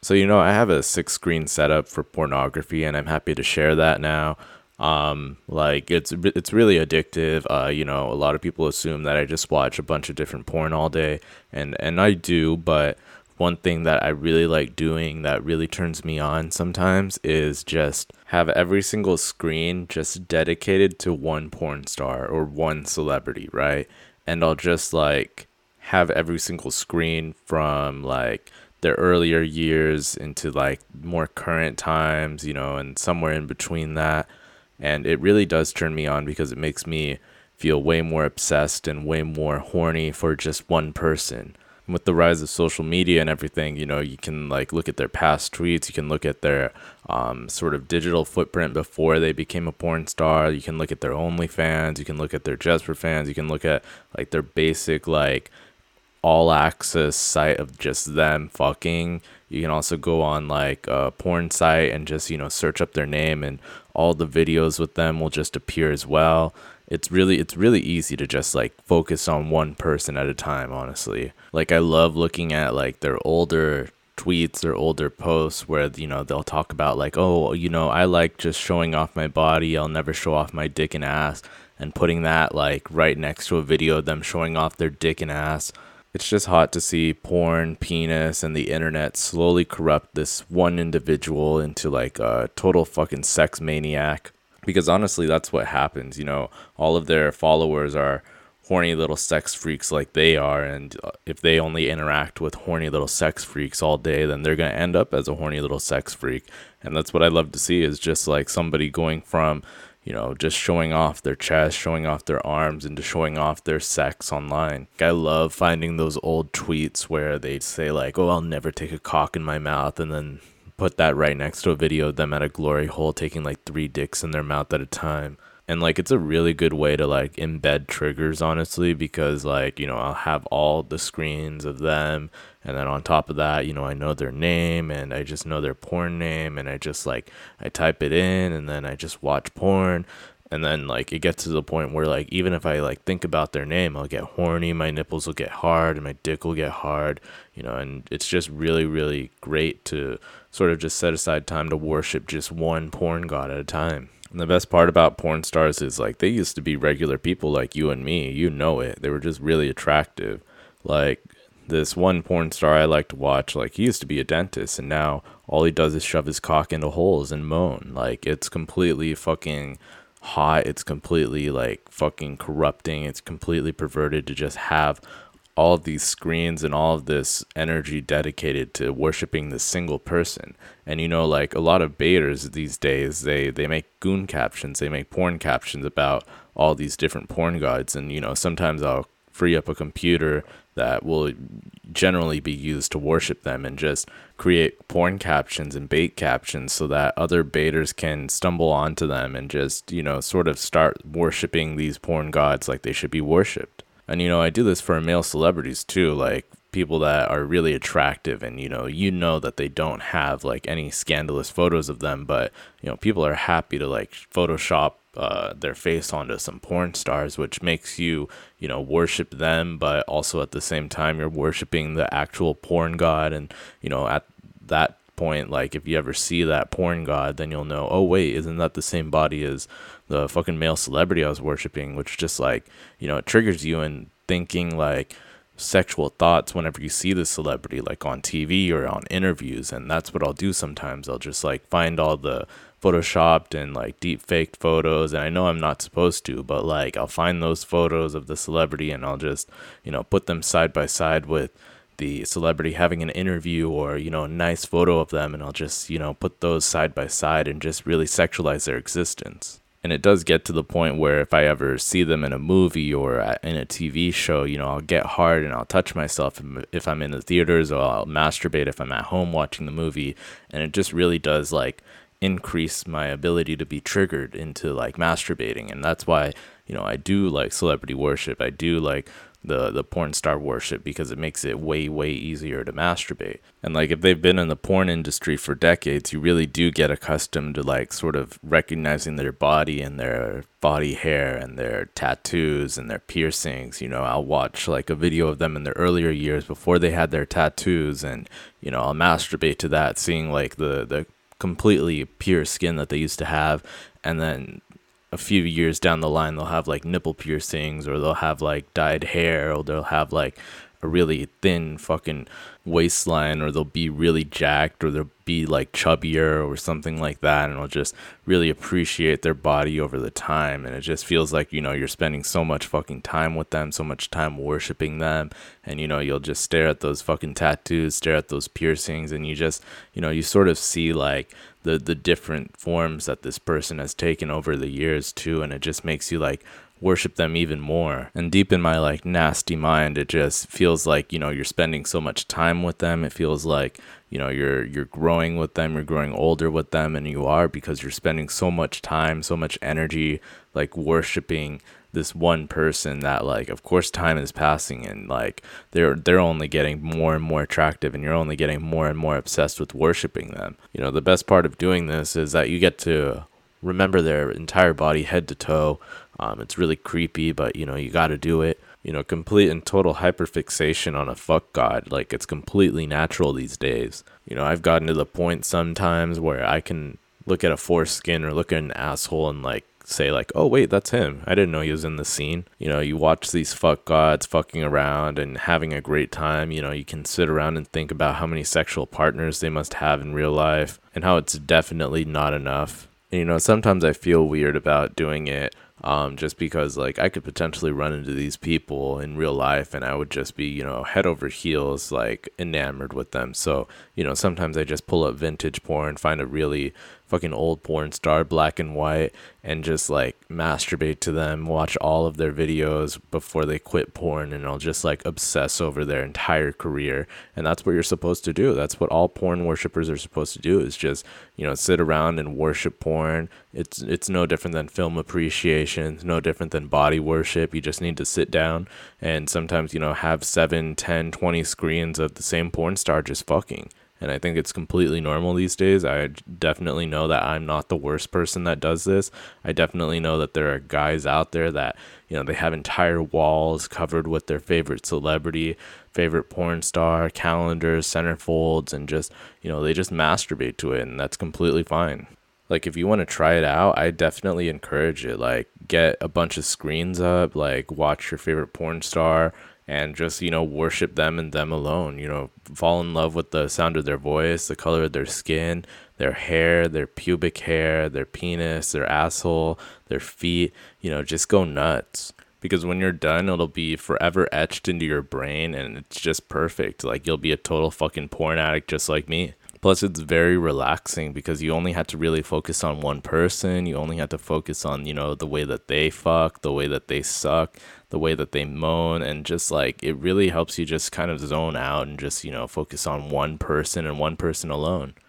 So, I have a six screen setup for pornography and I'm happy to share that now. Like it's really addictive. A lot of people assume that I just watch a bunch of different porn all day and I do, but one thing that I really like doing that really turns me on sometimes is just have every single screen just dedicated to one porn star or one celebrity, right? And I'll just like have every single screen from like their earlier years into like more current times, and somewhere in between that. And it really does turn me on because it makes me feel way more obsessed and way more horny for just one person. With the rise of social media and everything, you can like look at their past tweets, you can look at their sort of digital footprint before they became a porn star, you can look at their OnlyFans, you can look at their Just for Fans, you can look at like their basic like all access site of just them fucking. You can also go on like a porn site and just, search up their name and all the videos with them will just appear as well. It's really easy to just like focus on one person at a time, honestly. Like I love looking at like their older tweets or older posts where they'll talk about like, oh, I like just showing off my body, I'll never show off my dick and ass, and putting that like right next to a video of them showing off their dick and ass. It's just hot to see porn, penis, and the internet slowly corrupt this one individual into like a total fucking sex maniac. Because honestly, that's what happens. All of their followers are horny little sex freaks like they are. And if they only interact with horny little sex freaks all day, then they're going to end up as a horny little sex freak. And that's what I love to see is just like somebody going from just showing off their chest, showing off their arms, and just showing off their sex online. I love finding those old tweets where they say like, "Oh, I'll never take a cock in my mouth," and then put that right next to a video of them at a glory hole taking like three dicks in their mouth at a time. And like it's a really good way to like embed triggers, honestly, because like I'll have all the screens of them, and then on top of that, I know their name and I just know their porn name, and I just like I type it in and then I just watch porn. And then like it gets to the point where like even if I like think about their name, I'll get horny, my nipples will get hard and my dick will get hard, and it's just really, really great to sort of just set aside time to worship just one porn god at a time. And the best part about porn stars is like they used to be regular people like you and me. You know it. They were just really attractive. Like this one porn star I like to watch, like he used to be a dentist and now all he does is shove his cock into holes and moan. Like it's completely fucking hot. It's completely like fucking corrupting. It's completely perverted to just have all of these screens and all of this energy dedicated to worshiping this single person. And like a lot of baiters these days, they make goon captions, they make porn captions about all these different porn gods. And sometimes I'll free up a computer that will generally be used to worship them and just create porn captions and bait captions so that other baiters can stumble onto them and just sort of start worshiping these porn gods like they should be worshipped. And I do this for male celebrities too, like people that are really attractive and that they don't have like any scandalous photos of them, but people are happy to like Photoshop their face onto some porn stars, which makes you worship them, but also at the same time you're worshiping the actual porn god. And at that point, like if you ever see that porn god, then you'll know, oh wait, isn't that the same body as the fucking male celebrity I was worshiping? Which just like it triggers you in thinking like sexual thoughts whenever you see the celebrity like on TV or on interviews. And that's what I'll do sometimes. I'll just like find all the photoshopped and like deep faked photos, and I know I'm not supposed to, but like I'll find those photos of the celebrity and I'll just put them side by side with the celebrity having an interview or a nice photo of them, and I'll just put those side by side and just really sexualize their existence. And it does get to the point where if I ever see them in a movie or in a TV show, I'll get hard and I'll touch myself if I'm in the theaters, or I'll masturbate if I'm at home watching the movie. And it just really does like increase my ability to be triggered into like masturbating. And that's why I do like celebrity worship. I do like the porn star worship, because it makes it way easier to masturbate. And like if they've been in the porn industry for decades, you really do get accustomed to like sort of recognizing their body and their body hair and their tattoos and their piercings. You know, I'll watch like a video of them in their earlier years before they had their tattoos, and you know, I'll masturbate to that, seeing like the completely pure skin that they used to have. And then a few years down the line, they'll have like nipple piercings, or they'll have like dyed hair, or they'll have like a really thin fucking waistline, or they'll be really jacked, or they'll be like chubbier or something like that. And I'll just really appreciate their body over the time. And it just feels like, you know, you're spending so much fucking time with them, so much time worshiping them. And, you know, you'll just stare at those fucking tattoos, stare at those piercings, and you just, you know, you sort of see like the different forms that this person has taken over the years too. And it just makes you like worship them even more. And deep in my like nasty mind, it just feels like, you know, you're spending so much time with them. It feels like, you know, you're growing with them, you're growing older with them, and you are, because you're spending so much time, so much energy like worshiping this one person that, like, of course time is passing, and like they're only getting more and more attractive, and you're only getting more and more obsessed with worshiping them. You know, the best part of doing this is that you get to remember their entire body, head to toe. It's really creepy, but you know, you got to do it. You know, complete and total hyperfixation on a fuck god, like it's completely natural these days. You know, I've gotten to the point sometimes where I can look at a foreskin or look at an asshole and like say like, oh wait, that's him. I didn't know he was in the scene. You know, you watch these fuck gods fucking around and having a great time. You know, you can sit around and think about how many sexual partners they must have in real life, and how it's definitely not enough. And you know, sometimes I feel weird about doing it, just because like I could potentially run into these people in real life, and I would just be, you know, head over heels like enamored with them. So, you know, sometimes I just pull up vintage porn, find a really fucking old porn star, black and white, and just like masturbate to them, watch all of their videos before they quit porn, and I'll just like obsess over their entire career. And that's what you're supposed to do. That's what all porn worshippers are supposed to do, is just, you know, sit around and worship porn. It's no different than film appreciation. It's no different than body worship. You just need to sit down and sometimes, you know, have 7, 10, 20 screens of the same porn star just fucking. And I think it's completely normal these days. I definitely know that I'm not the worst person that does this. I definitely know that there are guys out there that, you know, they have entire walls covered with their favorite celebrity, favorite porn star, calendars, centerfolds, and just, you know, they just masturbate to it, and that's completely fine. Like, if you want to try it out, I definitely encourage it. Like, get a bunch of screens up, like, watch your favorite porn star, and just, you know, worship them and them alone. You know, fall in love with the sound of their voice, the color of their skin, their hair, their pubic hair, their penis, their asshole, their feet. You know, just go nuts. Because when you're done, it'll be forever etched into your brain, and it's just perfect. Like, you'll be a total fucking porn addict just like me. Plus, it's very relaxing because you only had to really focus on one person. You only had to focus on, you know, the way that they fuck, the way that they suck, the way that they moan, and just like it really helps you just kind of zone out and just, you know, focus on one person and one person alone.